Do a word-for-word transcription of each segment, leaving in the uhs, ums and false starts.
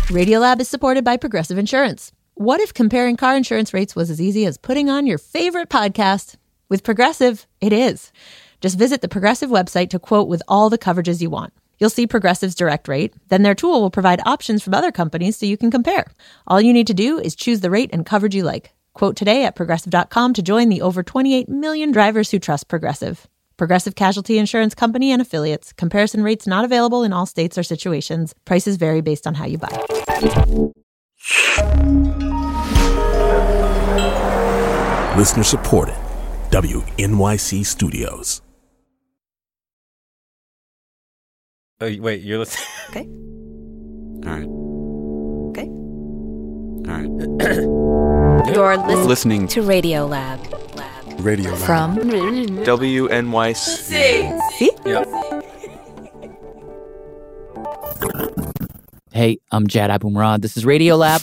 Radiolab is supported by Progressive Insurance. What if comparing car insurance rates was as easy as putting on your favorite podcast? With Progressive, it is. Just visit the Progressive website to quote with all the coverages you want. You'll see Progressive's direct rate. Then their tool will provide options from other companies so you can compare. All you need to do is choose the rate and coverage you like. Quote today at progressive dot com to join the over twenty-eight million drivers who trust Progressive. Progressive Casualty Insurance Company and Affiliates. Comparison rates not available in all states or situations. Prices vary based on how you buy. Listener supported. W N Y C Studios. Oh, wait, you're listening? Okay. All right. Okay. All right. You're listening, Listening to Radiolab. Lab. Radio Lab. From W N Y C. See? Yeah. Hey, I'm Jad Abumrad. This is Radiolab.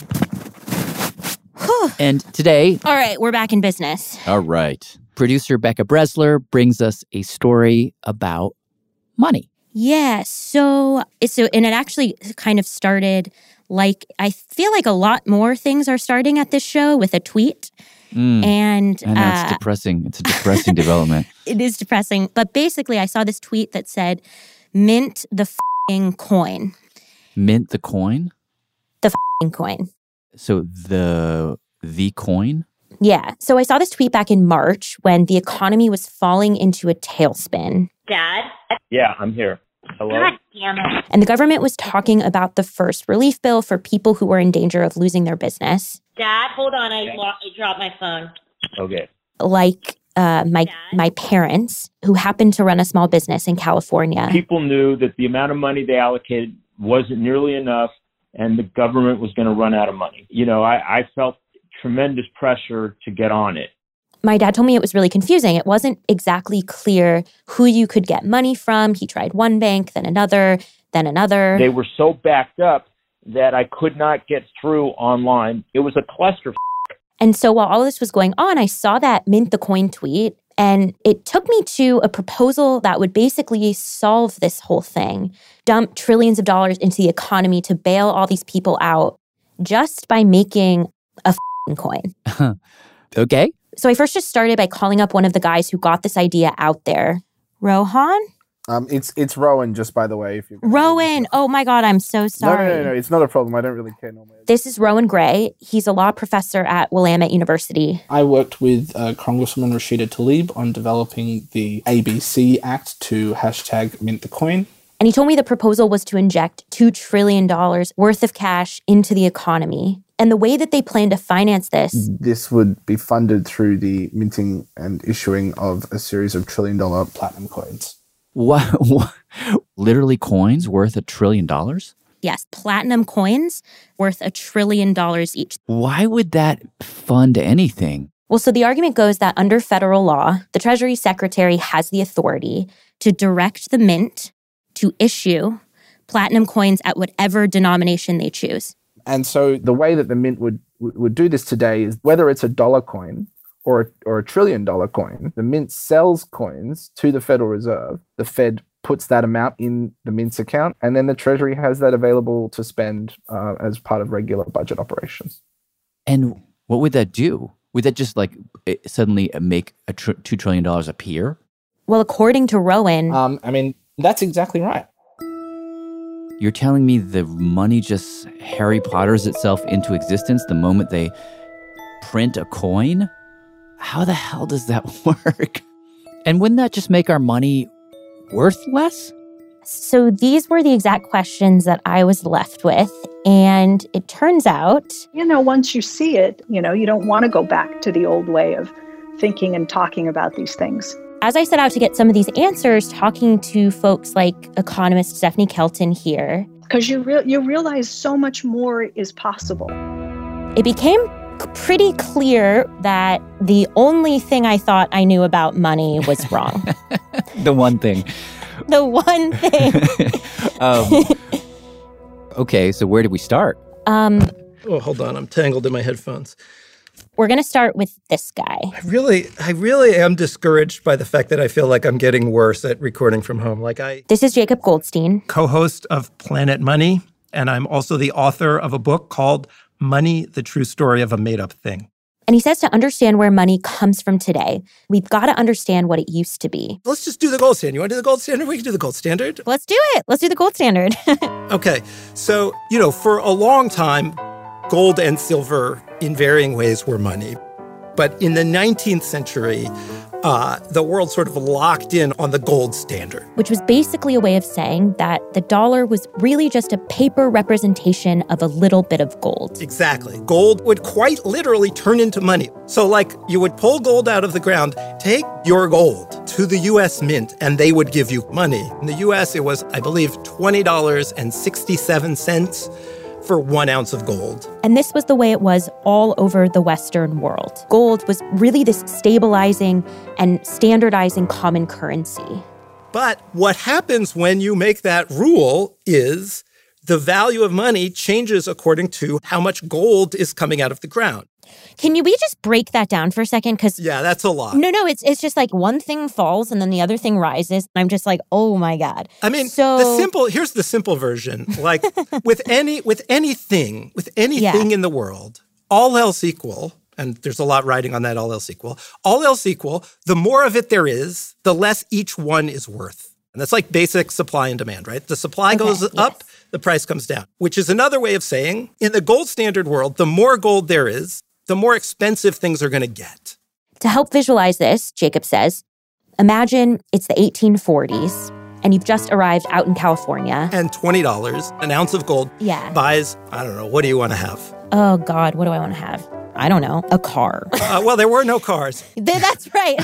And today... All right, we're back in business. All right. Producer Becca Bresler brings us a story about money. Yeah, so, so, and it actually kind of started like, I feel like a lot more things are starting at this show with a tweet. Mm. And, and that's uh, depressing. It's a depressing development. It is depressing. But basically, I saw this tweet that said, mint the f***ing coin. Mint the coin? The f***ing coin. So the the coin? Yeah. So I saw this tweet back in March when the economy was falling into a tailspin. Dad? Yeah, I'm here. Hello? God damn it. And the government was talking about the first relief bill for people who were in danger of losing their business. Dad, hold on. I, lo- I dropped my phone. Okay. Like uh, my my parents, who happened to run a small business in California. People knew that the amount of money they allocated wasn't nearly enough, and the government was going to run out of money. You know, I, I felt tremendous pressure to get on it. My dad told me it was really confusing. It wasn't exactly clear who you could get money from. He tried one bank, then another, then another. They were so backed up that I could not get through online. It was a cluster. And so while all this was going on, I saw that mint the coin tweet, and it took me to a proposal that would basically solve this whole thing, dump trillions of dollars into the economy to bail all these people out just by making a f***ing coin. Okay. So I first just started by calling up one of the guys who got this idea out there. Rohan? Um, it's it's Rowan, just by the way. If you Rowan! Oh my God, I'm so sorry. No, no, no, no, it's not a problem. I don't really care normally. This is Rowan Gray. He's a law professor at Willamette University. I worked with uh, Congresswoman Rashida Tlaib on developing the A B C Act to hashtag mint the coin. And he told me the proposal was to inject two trillion dollars worth of cash into the economy. And the way that they plan to finance this... This would be funded through the minting and issuing of a series of trillion-dollar platinum coins. What, what? Literally coins worth a trillion dollars? Yes, platinum coins worth a trillion dollars each. Why would that fund anything? Well, so the argument goes that under federal law, the Treasury Secretary has the authority to direct the mint to issue platinum coins at whatever denomination they choose. And so the way that the mint would would do this today is whether it's a dollar coin or a, or a trillion dollar coin, the mint sells coins to the Federal Reserve. The Fed puts that amount in the mint's account, and then the Treasury has that available to spend uh, as part of regular budget operations. And what would that do? Would that just like suddenly make a tr- two trillion dollars appear? Well, according to Rowan... Um, I mean, that's exactly right. You're telling me the money just Harry Potters itself into existence the moment they print a coin? How the hell does that work? And wouldn't that just make our money worth less? So these were the exact questions that I was left with. And it turns out... You know, once you see it, you know, you don't want to go back to the old way of thinking and talking about these things. As I set out to get some of these answers, talking to folks like economist Stephanie Kelton here. Because you, re- you realize so much more is possible. It became pretty clear that the only thing I thought I knew about money was wrong. The one thing. The one thing. um, okay, so where did we start? Um, oh, hold on. I'm tangled in my headphones. We're going to start with this guy. I really, I really am discouraged by the fact that I feel like I'm getting worse at recording from home. Like I... This is Jacob Goldstein. Co-host of Planet Money. and I'm also the author of a book called Money, the True Story of a Made-Up Thing. And he says to understand where money comes from today, we've got to understand what it used to be. Let's just do the gold standard. You want to do the gold standard? We can do the gold standard. Let's do it. Let's do the gold standard. Okay. So, you know, for a long time, gold and silver in varying ways were money. But in the nineteenth century, uh, the world sort of locked in on the gold standard. Which was basically a way of saying that the dollar was really just a paper representation of a little bit of gold. Exactly. Gold would quite literally turn into money. So like you would pull gold out of the ground, take your gold to the U S Mint, and they would give you money. In the U S, it was, I believe, twenty dollars and sixty-seven cents for one ounce of gold. And this was the way it was all over the Western world. Gold was really this stabilizing and standardizing common currency. But what happens when you make that rule is the value of money changes according to how much gold is coming out of the ground. Can you we just break that down for a second? Because yeah, that's a lot. No, no, it's it's just like one thing falls and then the other thing rises. I'm just like, oh my God. I mean, so... the simple here's the simple version. Like with any with anything, with anything yeah. in the world, all else equal, and there's a lot riding on that all else equal, all else equal, the more of it there is, the less each one is worth. And that's like basic supply and demand, right? The supply okay, goes yes. up, the price comes down, which is another way of saying in the gold standard world, the more gold there is, the more expensive things are going to get. To help visualize this, Jacob says, imagine it's the eighteen forties and you've just arrived out in California. And twenty dollars, an ounce of gold, yeah. buys, I don't know, what do you want to have? Oh, God, what do I want to have? I don't know, a car. uh, well, there were no cars. That's right.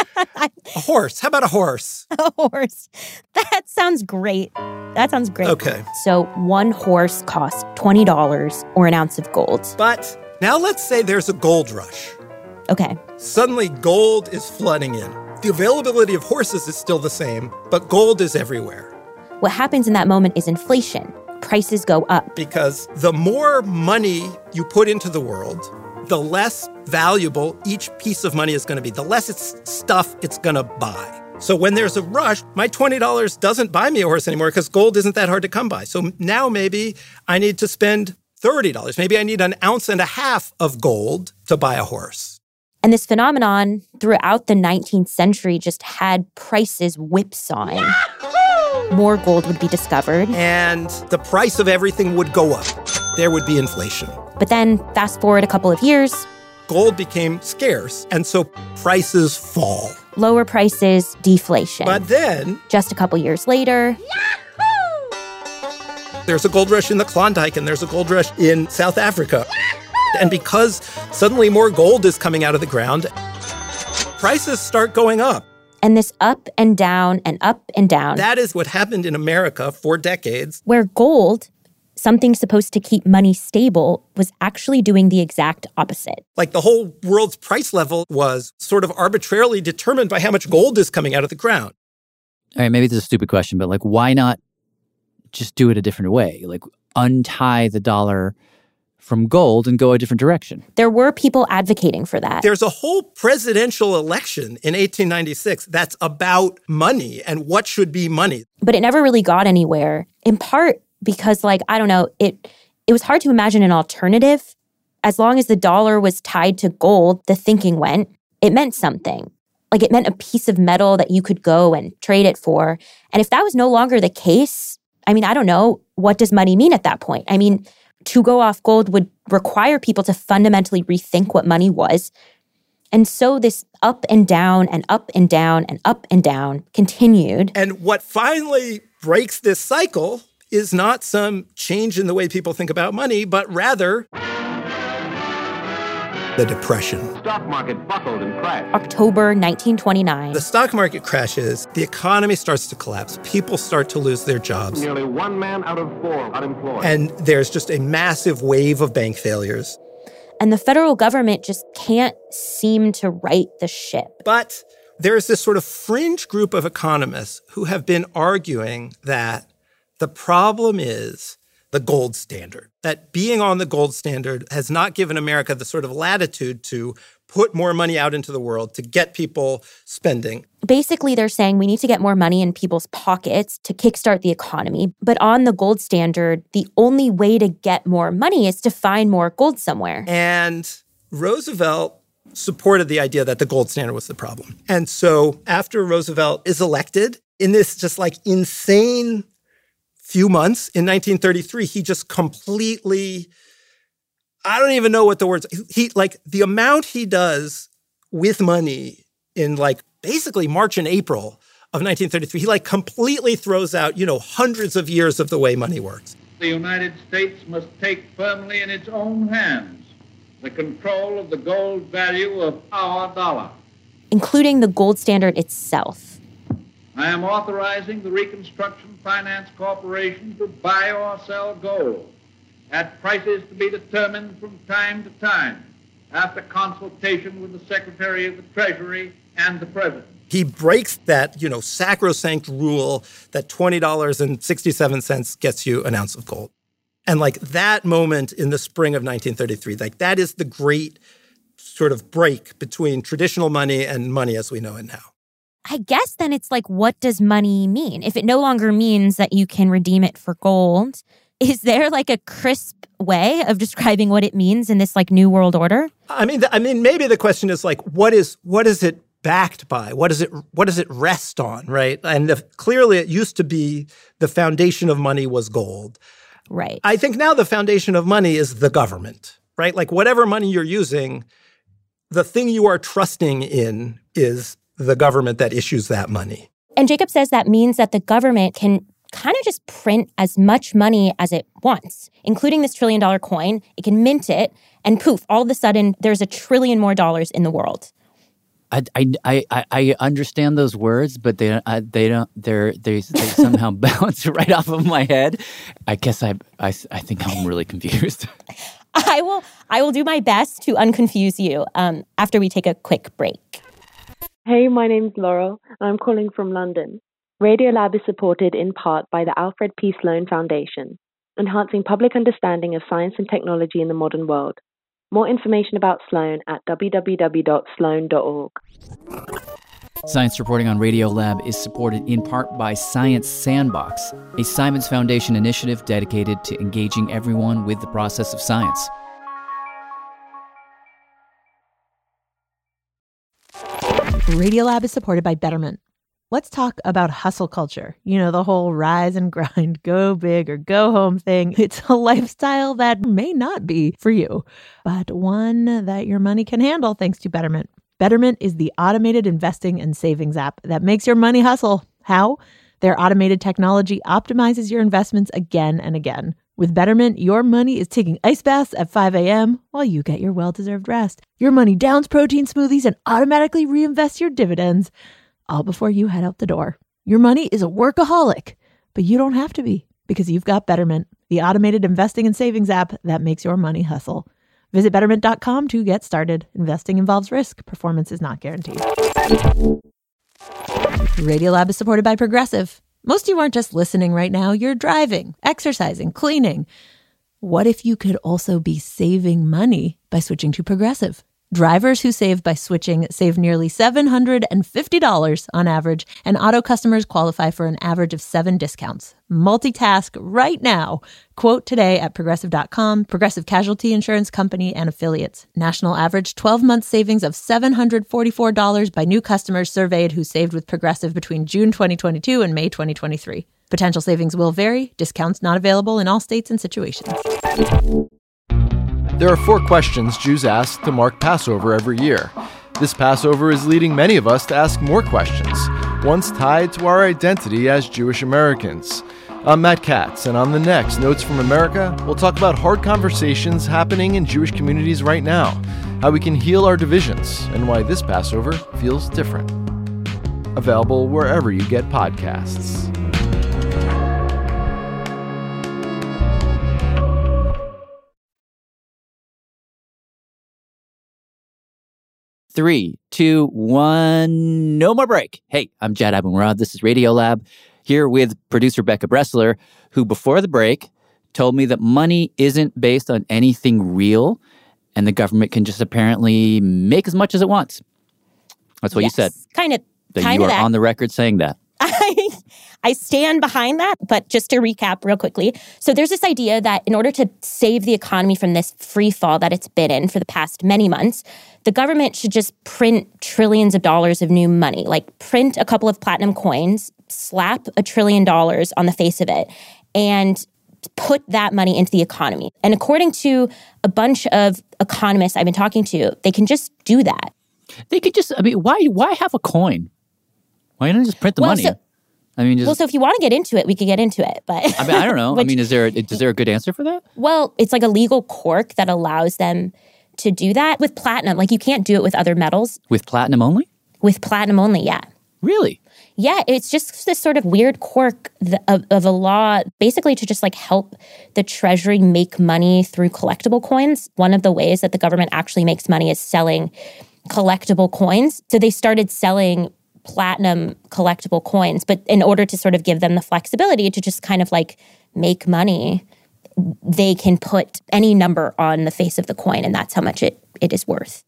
A horse. How about a horse? A horse. That sounds great. That sounds great. Okay. So one horse costs twenty dollars or an ounce of gold. But now let's say there's a gold rush. Okay. Suddenly gold is flooding in. The availability of horses is still the same, but gold is everywhere. What happens in that moment is inflation. Prices go up. Because the more money you put into the world, the less valuable each piece of money is going to be, the less it's stuff it's going to buy. So when there's a rush, my twenty dollars doesn't buy me a horse anymore because gold isn't that hard to come by. So now maybe I need to spend thirty dollars. Maybe I need an ounce and a half of gold to buy a horse. And this phenomenon throughout the nineteenth century just had prices whipsawing. More gold would be discovered. And the price of everything would go up. There would be inflation. But then fast forward a couple of years. Gold became scarce, and so prices fall. Lower prices, deflation. But then, just a couple years later, there's a gold rush in the Klondike, and there's a gold rush in South Africa. And because suddenly more gold is coming out of the ground, prices start going up. And this up and down and up and down. That is what happened in America for decades. Where gold, something supposed to keep money stable, was actually doing the exact opposite. Like the whole world's price level was sort of arbitrarily determined by how much gold is coming out of the ground. All right, maybe this is a stupid question, but like, why not just do it a different way? Like untie the dollar from gold and go a different direction. There were people advocating for that. There's a whole presidential election in eighteen ninety-six that's about money and what should be money. But it never really got anywhere, in part because, like, I don't know, it it was hard to imagine an alternative. As long as the dollar was tied to gold, the thinking went, it meant something. Like, it meant a piece of metal that you could go and trade it for. And if that was no longer the case, I mean, I don't know, what does money mean at that point? I mean, to go off gold would require people to fundamentally rethink what money was. And so this up and down and up and down and up and down continued. And what finally breaks this cycle is not some change in the way people think about money, but rather the Depression. The stock market buckled and crashed. October nineteen twenty-nine. The stock market crashes. The economy starts to collapse. People start to lose their jobs. Nearly one man out of four unemployed. And there's just a massive wave of bank failures. And the federal government just can't seem to right the ship. But there's this sort of fringe group of economists who have been arguing that the problem is the gold standard, that being on the gold standard has not given America the sort of latitude to put more money out into the world to get people spending. Basically, they're saying we need to get more money in people's pockets to kickstart the economy. But on the gold standard, the only way to get more money is to find more gold somewhere. And Roosevelt supported the idea that the gold standard was the problem. And so after Roosevelt is elected, in this just like insane few months in nineteen thirty-three, he just completely, I don't even know what the words, he like the amount he does with money in like basically March and April of nineteen thirty-three, he like completely throws out, you know, hundreds of years of the way money works. The United States must take firmly in its own hands the control of the gold value of our dollar, including the gold standard itself. I am authorizing the Reconstruction Finance Corporation to buy or sell gold at prices to be determined from time to time after consultation with the Secretary of the Treasury and the President. He breaks that, you know, sacrosanct rule that twenty dollars and sixty-seven cents gets you an ounce of gold. And like that moment in the spring of nineteen thirty-three, like that is the great sort of break between traditional money and money as we know it now. I guess then it's like, what does money mean? If it no longer means that you can redeem it for gold, is there like a crisp way of describing what it means in this like new world order? I mean, I mean, maybe the question is like, what is what is it backed by? What does it what does it rest on, right? And if, clearly it used to be the foundation of money was gold. Right. I think now the foundation of money is the government, right? Like whatever money you're using, the thing you are trusting in is the government that issues that money. And Jacob says that means that the government can kind of just print as much money as it wants, including this trillion dollar coin. It can mint it, and poof, all of a sudden, there's a trillion more dollars in the world. I, I, I, I understand those words, but they I, they don't they're they, they somehow bounce right off of my head. I guess I, I I think I'm really confused. I will I will do my best to unconfuse you um, after we take a quick break. Hey, my name's Laurel, and I'm calling from London. Radiolab is supported in part by the Alfred P. Sloan Foundation, enhancing public understanding of science and technology in the modern world. More information about Sloan at w w w dot sloan dot org. Science reporting on Radiolab is supported in part by Science Sandbox, a Simons Foundation initiative dedicated to engaging everyone with the process of science. Radiolab is supported by Betterment. Let's talk about hustle culture. You know, the whole rise and grind, go big or go home thing. It's a lifestyle that may not be for you, but one that your money can handle thanks to Betterment. Betterment is the automated investing and savings app that makes your money hustle. How? Their automated technology optimizes your investments again and again. With Betterment, your money is taking ice baths at five a.m. while you get your well-deserved rest. Your money downs protein smoothies and automatically reinvests your dividends, all before you head out the door. Your money is a workaholic, but you don't have to be because you've got Betterment, the automated investing and savings app that makes your money hustle. Visit betterment dot com to get started. Investing involves risk. Performance is not guaranteed. Radiolab is supported by Progressive. Most of you aren't just listening right now. You're driving, exercising, cleaning. What if you could also be saving money by switching to Progressive? Drivers who save by switching save nearly seven hundred fifty dollars on average, and auto customers qualify for an average of seven discounts. Multitask right now. Quote today at progressive dot com. Progressive Casualty Insurance Company and Affiliates. National average twelve-month savings of seven hundred forty-four dollars by new customers surveyed who saved with Progressive between June twenty twenty-two and May twenty twenty-three. Potential savings will vary. Discounts not available in all states and situations. There are four questions Jews ask to mark Passover every year. This Passover is leading many of us to ask more questions, ones tied to our identity as Jewish Americans. I'm Matt Katz, and on the next Notes from America, we'll talk about hard conversations happening in Jewish communities right now, how we can heal our divisions, and why this Passover feels different. Available wherever you get podcasts. Three, two, one, no more break. Hey, I'm Jad Abumrad. This is Radiolab, here with producer Becca Bressler, who before the break told me that money isn't based on anything real and the government can just apparently make as much as it wants. That's what Yes. you said. Kind of. That kind you of are that. on the record saying that. I, I stand behind that, but just to recap real quickly. So there's this idea that in order to save the economy from this free fall that it's been in for the past many months, the government should just print trillions of dollars of new money, like print a couple of platinum coins, slap a trillion dollars on the face of it, and put that money into the economy. And according to a bunch of economists I've been talking to, they can just do that. They could just, I mean, why why have a coin? Why don't you just print the Well, money? so- I mean, just, Well, so if you want to get into it, we could get into it. But I mean, I don't know. I Which- mean, is there a, is there a good answer for that? Well, it's like a legal quirk that allows them to do that with platinum. Like you can't do it with other metals. With platinum only? With platinum only, yeah. Really? Yeah, it's just this sort of weird quirk th- of, of a law, basically to just like help the Treasury make money through collectible coins. One of the ways that the government actually makes money is selling collectible coins. So they started selling platinum collectible coins, but in order to sort of give them the flexibility to just kind of like make money, they can put any number on the face of the coin, and that's how much it, it is worth.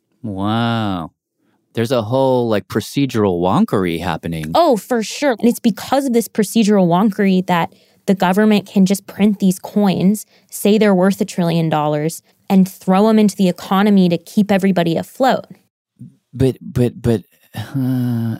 Wow. There's a whole like procedural wonkery happening. Oh, for sure. And it's because of this procedural wonkery that the government can just print these coins, say they're worth a trillion dollars, and throw them into the economy to keep everybody afloat. But but but uh,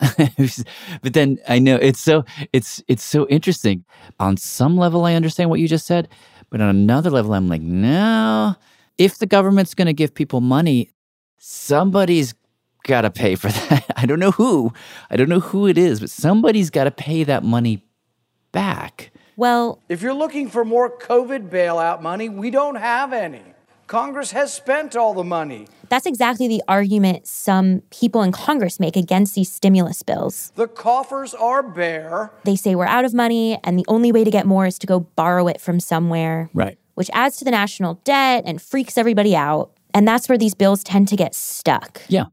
but then I know it's so it's it's so interesting. On some level, I understand what you just said, but on another level, I'm like, no. If the government's going to give people money, somebody's got to pay for that. I don't know who. I don't know who it is, but somebody's got to pay that money back. Well, if you're looking for more COVID bailout money, we don't have any. Congress has spent all the money. That's exactly the argument some people in Congress make against these stimulus bills. The coffers are bare. They say we're out of money, and the only way to get more is to go borrow it from somewhere. Right. Which adds to the national debt and freaks everybody out. And that's where these bills tend to get stuck. Yeah.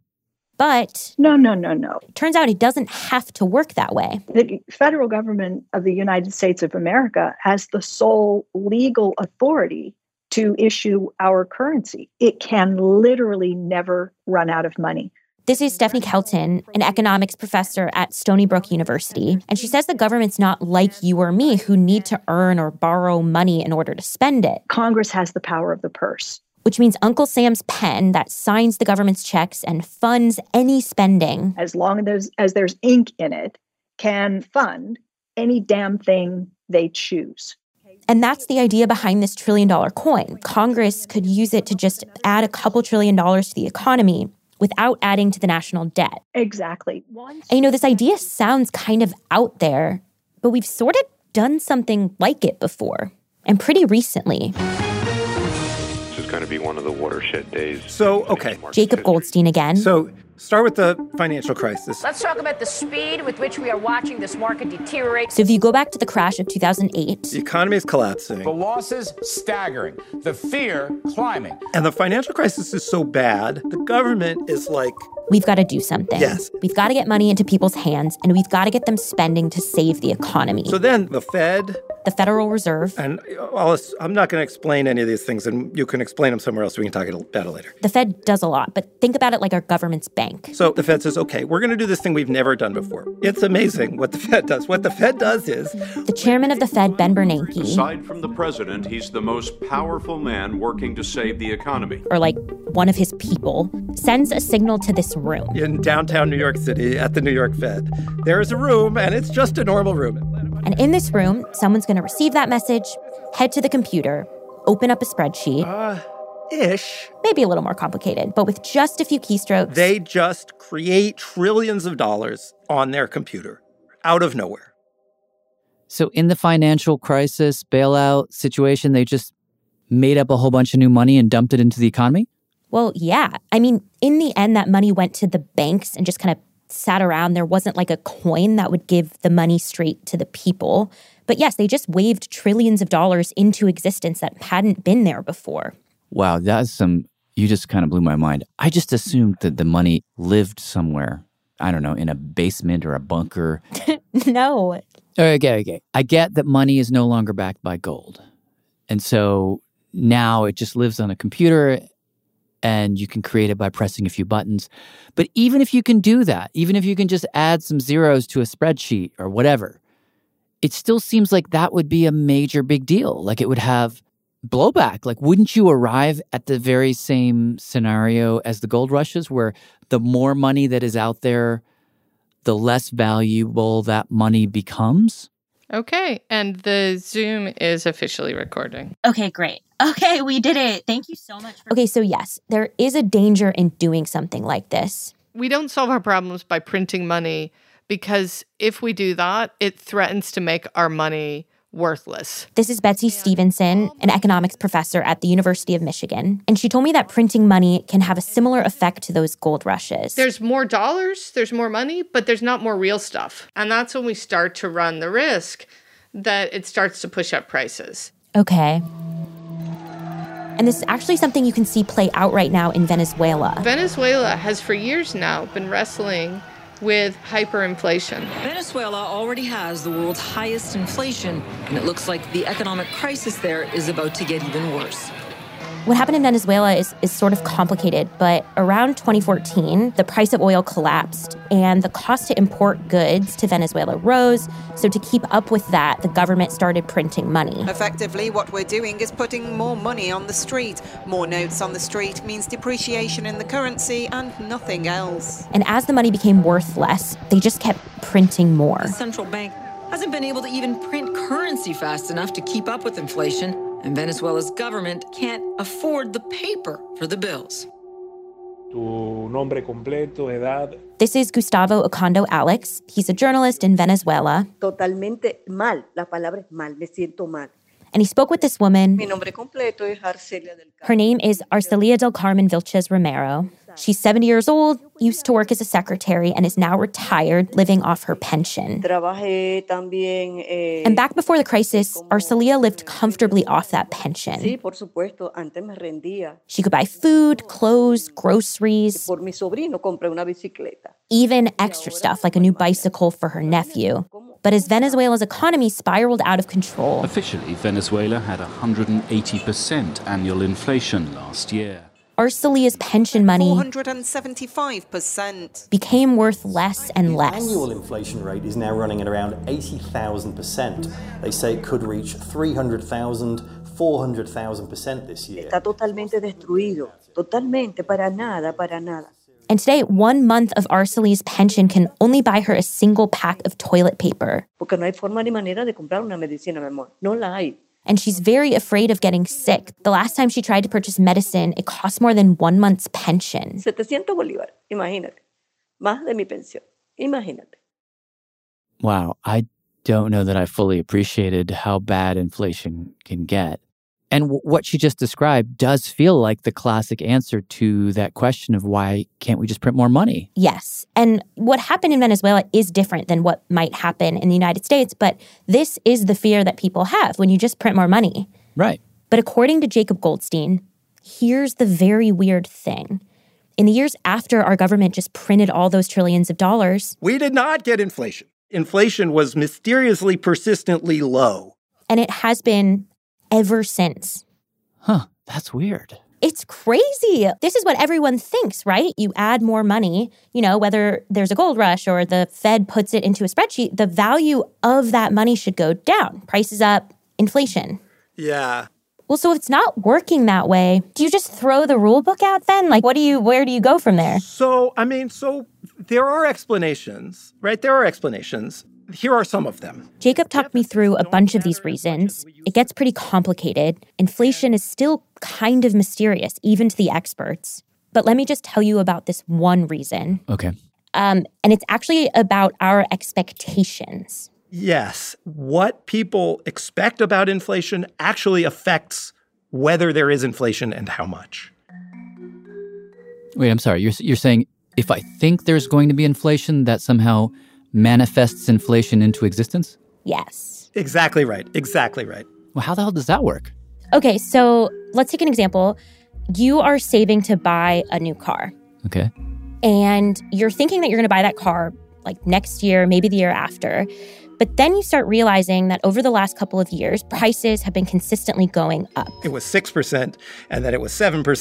But no, no, no, no. It turns out it doesn't have to work that way. The federal government of the United States of America has the sole legal authority to issue our currency. It can literally never run out of money. This is Stephanie Kelton, an economics professor at Stony Brook University. And she says the government's not like you or me who need to earn or borrow money in order to spend it. Congress has the power of the purse. Which means Uncle Sam's pen that signs the government's checks and funds any spending. As long as there's, as there's ink in it, can fund any damn thing they choose. And that's the idea behind this trillion dollar coin. Congress could use it to just add a couple trillion dollars to the economy without adding to the national debt. Exactly. And you know, this idea sounds kind of out there, but we've sort of done something like it before, and pretty recently. This is going to be one of the watershed days. So, okay. Jacob Goldstein again. So, start with the financial crisis. Let's talk about the speed with which we are watching this market deteriorate. So if you go back to the crash of two thousand eight. The economy is collapsing. The losses staggering. The fear climbing. And the financial crisis is so bad, the government is like, we've got to do something. Yes. We've got to get money into people's hands, and we've got to get them spending to save the economy. So then the Fed, the Federal Reserve, and I'll, I'm not going to explain any of these things, and you can explain them somewhere else. We can talk about it later. The Fed does a lot, but think about it like our government's bank. So the Fed says, okay, we're going to do this thing we've never done before. It's amazing what the Fed does. What the Fed does is... The chairman of the Fed, Ben Bernanke... Aside from the president, he's the most powerful man working to save the economy. Or like one of his people, sends a signal to this room. In downtown New York City at the New York Fed. There is a room, and it's just a normal room. And in this room, someone's going to receive that message, head to the computer, open up a spreadsheet. Uh, ish. Maybe a little more complicated, but with just a few keystrokes. They just create trillions of dollars on their computer out of nowhere. So in the financial crisis bailout situation, they just made up a whole bunch of new money and dumped it into the economy? Well, yeah. I mean, in the end, that money went to the banks and just kind of sat around. There wasn't like a coin that would give the money straight to the people. But yes, they just waved trillions of dollars into existence that hadn't been there before. Wow, that's some, you just kind of blew my mind. I just assumed that the money lived somewhere, I don't know, in a basement or a bunker. No. Okay, okay. I get that money is no longer backed by gold. And so now it just lives on a computer and you can create it by pressing a few buttons. But even if you can do that, even if you can just add some zeros to a spreadsheet or whatever, it still seems like that would be a major big deal. Like it would have blowback. Like, wouldn't you arrive at the very same scenario as the gold rushes, where the more money that is out there, the less valuable that money becomes? Okay, and the Zoom is officially recording. Okay, great. Okay, we did it. Thank you so much. For- okay, so yes, there is a danger in doing something like this. We don't solve our problems by printing money, because if we do that, it threatens to make our money worthless. This is Betsy Stevenson, an economics professor at the University of Michigan. And she told me that printing money can have a similar effect to those gold rushes. There's more dollars, there's more money, but there's not more real stuff. And that's when we start to run the risk that it starts to push up prices. Okay. And this is actually something you can see play out right now in Venezuela. Venezuela has for years now been wrestling with hyperinflation. Venezuela already has the world's highest inflation, and it looks like the economic crisis there is about to get even worse. What happened in Venezuela is, is sort of complicated, but around twenty fourteen, the price of oil collapsed and the cost to import goods to Venezuela rose. So to keep up with that, the government started printing money. Effectively, what we're doing is putting more money on the street. More notes on the street means depreciation in the currency and nothing else. And as the money became worth less, they just kept printing more. The central bank hasn't been able to even print currency fast enough to keep up with inflation. And Venezuela's government can't afford the paper for the bills. Tu nombre completo, edad. This is Gustavo Ocondo Alex. He's a journalist in Venezuela. Totalmente mal. La palabra es mal. Me siento mal. And he spoke with this woman. Mi nombre completo es Arcelia del Carmen. Her name is Arcelia del Carmen Vilches Romero. She's seventy years old, used to work as a secretary, and is now retired, living off her pension. Trabajé también, eh, and back before the crisis, Arcelia lived comfortably off that pension. Sí, por supuesto. Antes me rendía. She could buy food, clothes, groceries. Por mi sobrino compré una bicicleta. Even extra stuff like a new bicycle for her nephew. But as Venezuela's economy spiraled out of control... Officially, Venezuela had one hundred eighty percent annual inflation last year. Arcelia's pension money four hundred seventy-five percent became worth less and less. The annual inflation rate is now running at around eighty thousand percent. They say it could reach three hundred thousand, four hundred thousand percent this year. Está totalmente destruido. Totalmente, para nada, para nada. And today, one month of Arcelia's pension can only buy her a single pack of toilet paper. Porque no hay forma ni manera de comprar una medicina, mi amor. No la hay. And she's very afraid of getting sick. The last time she tried to purchase medicine, it cost more than one month's pension. setecientos bolívares, imagínate. Más de mi pensión, imagínate. Wow, I don't know that I fully appreciated how bad inflation can get. And w- what she just described does feel like the classic answer to that question of why can't we just print more money? Yes. And what happened in Venezuela is different than what might happen in the United States, but this is the fear that people have when you just print more money. Right. But according to Jacob Goldstein, here's the very weird thing. In the years after our government just printed all those trillions of dollars... We did not get inflation. Inflation was mysteriously persistently low. And it has been... ever since. Huh, that's weird. It's crazy. This is what everyone thinks, right? You add more money, you know, whether there's a gold rush or the Fed puts it into a spreadsheet, the value of that money should go down. Prices up, inflation. Yeah. Well, so if it's not working that way, do you just throw the rule book out then? Like, what do you, where do you go from there? So, I mean, so there are explanations, right? There are explanations. Here are some of them. Jacob talked me through a bunch of these reasons. It gets pretty complicated. Inflation is still kind of mysterious, even to the experts. But let me just tell you about this one reason. Okay. Um, and it's actually about our expectations. Yes. What people expect about inflation actually affects whether there is inflation and how much. Wait, I'm sorry. You're, you're saying if I think there's going to be inflation, that somehow manifests inflation into existence? Yes. Exactly right. Exactly right. Well, how the hell does that work? Okay, so let's take an example. You are saving to buy a new car. Okay. And you're thinking that you're going to buy that car like next year, maybe the year after. But then you start realizing that over the last couple of years, prices have been consistently going up. It was six percent, and then it was seven percent.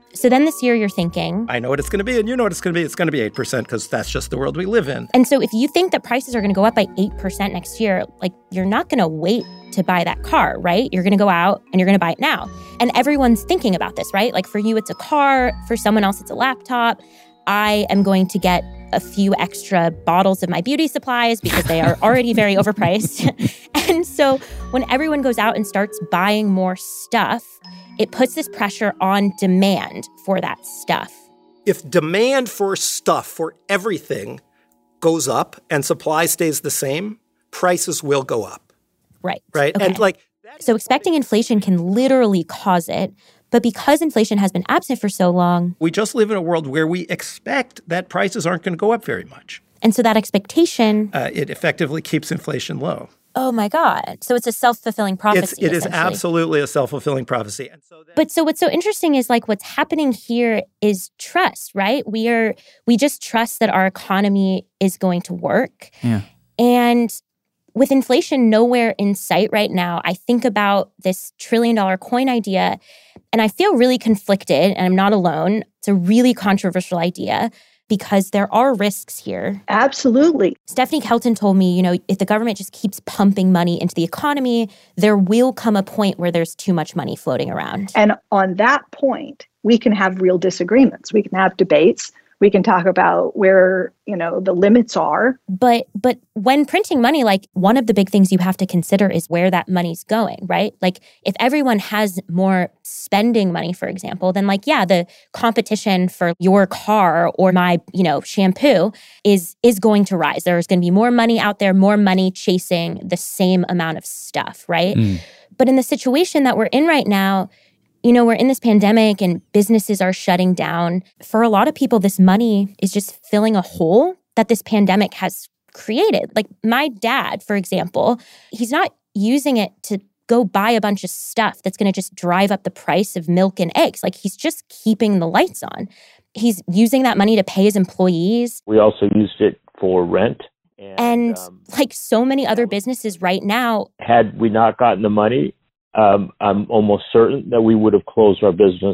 So then this year you're thinking, I know what it's going to be, and you know what it's going to be. It's going to be eight percent because that's just the world we live in. And so if you think that prices are going to go up by eight percent next year, like you're not going to wait to buy that car, right? You're going to go out and you're going to buy it now. And everyone's thinking about this, right? Like for you, it's a car. For someone else, it's a laptop. I am going to get a few extra bottles of my beauty supplies because they are already very overpriced. And so when everyone goes out and starts buying more stuff, it puts this pressure on demand for that stuff. If demand for stuff, for everything, goes up and supply stays the same, prices will go up. Right. Right. Okay. And like, so expecting inflation can literally cause it. But because inflation has been absent for so long, we just live in a world where we expect that prices aren't going to go up very much. And so that expectation, uh, it effectively keeps inflation low. Oh my God. So it's a self-fulfilling prophecy. It's, it is absolutely a self-fulfilling prophecy. And so then, but so what's so interesting is like what's happening here is trust, right? We are, we just trust that our economy is going to work. Yeah. And with inflation nowhere in sight right now, I think about this trillion dollar coin idea and I feel really conflicted, and I'm not alone. It's a really controversial idea because there are risks here. Absolutely. Stephanie Kelton told me, you know, if the government just keeps pumping money into the economy, there will come a point where there's too much money floating around. And on that point, we can have real disagreements. We can have debates. We can talk about where, you know, the limits are. But but when printing money, like one of the big things you have to consider is where that money's going, right? Like if everyone has more spending money, for example, then like, yeah, the competition for your car or my, you know, shampoo is is going to rise. There's going to be more money out there, more money chasing the same amount of stuff, right? Mm. But in the situation that we're in right now, you know, we're in this pandemic and businesses are shutting down. For a lot of people, this money is just filling a hole that this pandemic has created. Like my dad, for example, he's not using it to go buy a bunch of stuff that's going to just drive up the price of milk and eggs. Like he's just keeping the lights on. He's using that money to pay his employees. We also used it for rent. And, and um, like so many other businesses right now. Had we not gotten the money, Um, I'm almost certain that we would have closed our business.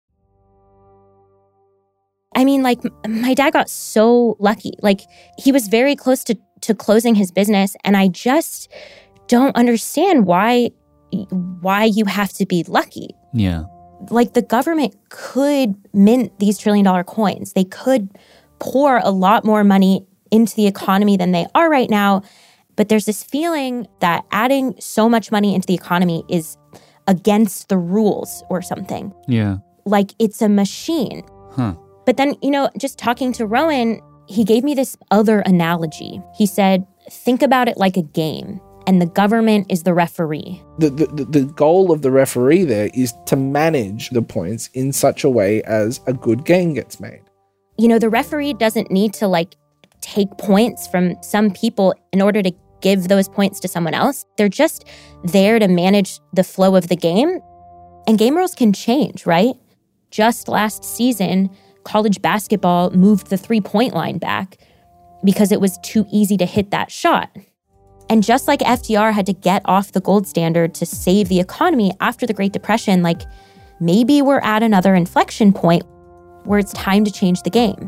I mean, like, my dad got so lucky. Like, he was very close to, to closing his business, and I just don't understand why, why you have to be lucky. Yeah. Like, the government could mint these trillion-dollar coins. They could pour a lot more money into the economy than they are right now. But there's this feeling that adding so much money into the economy is against the rules or something. Yeah. Like it's a machine. Huh. But then, you know, just talking to Rowan, he gave me this other analogy. He said, think about it like a game, and the government is the referee. The, the, the goal of the referee there is to manage the points in such a way as a good game gets made. You know, the referee doesn't need to like take points from some people in order to give those points to someone else. They're just there to manage the flow of the game. And game rules can change, right? Just last season, college basketball moved the three-point line back because it was too easy to hit that shot. And just like F D R had to get off the gold standard to save the economy after the Great Depression, like maybe we're at another inflection point where it's time to change the game.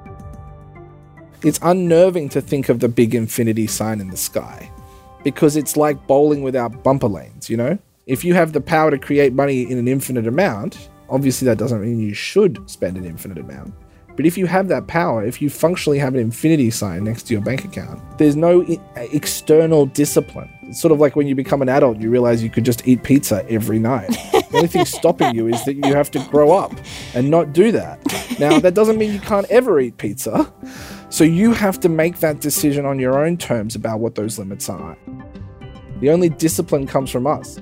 It's unnerving to think of the big infinity sign in the sky because it's like bowling without bumper lanes, you know? If you have the power to create money in an infinite amount, obviously that doesn't mean you should spend an infinite amount. But if you have that power, if you functionally have an infinity sign next to your bank account, there's no I- external discipline. It's sort of like when you become an adult, you realize you could just eat pizza every night. The only thing stopping you is that you have to grow up and not do that. Now, that doesn't mean you can't ever eat pizza. So you have to make that decision on your own terms about what those limits are. The only discipline comes from us.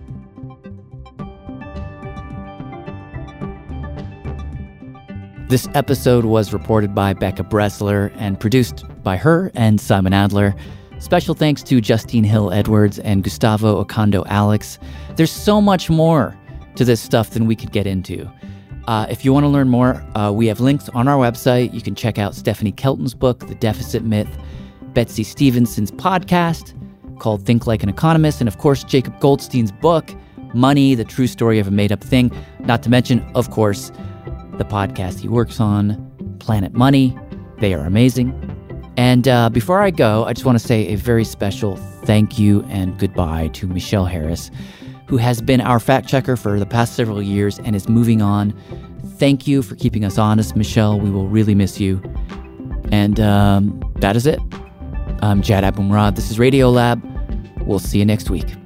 This episode was reported by Becca Bressler and produced by her and Simon Adler. Special thanks to Justine Hill-Edwards and Gustavo Ocondo-Alex. There's so much more to this stuff than we could get into. Uh, if you want to learn more, uh, we have links on our website. You can check out Stephanie Kelton's book, The Deficit Myth, Betsy Stevenson's podcast called Think Like an Economist, and of course, Jacob Goldstein's book, Money, The True Story of a Made-Up Thing. Not to mention, of course, the podcast he works on, Planet Money. They are amazing. And uh, before I go, I just want to say a very special thank you and goodbye to Michelle Harris, who has been our fact checker for the past several years and is moving on. Thank you for keeping us honest, Michelle. We will really miss you. And um, that is it. I'm Jad Abumrad. This is Radiolab. We'll see you next week.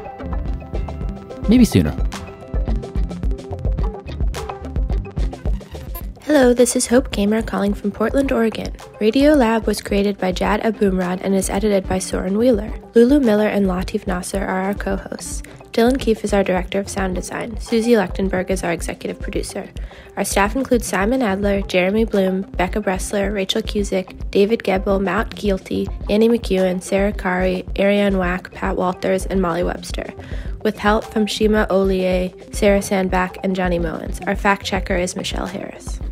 Maybe sooner. Hello, this is Hope Gamer calling from Portland, Oregon. Radiolab was created by Jad Abumrad and is edited by Soren Wheeler. Lulu Miller and Latif Nasser are our co-hosts. Dylan Keefe is our director of sound design. Susie Lechtenberg is our executive producer. Our staff includes Simon Adler, Jeremy Bloom, Becca Bressler, Rachel Cusick, David Gebel, Matt Gielty, Annie McEwen, Sarah Kari, Ariane Wack, Pat Walters, and Molly Webster, with help from Shima Ollier, Sarah Sandbach, and Johnny Mowens. Our fact checker is Michelle Harris.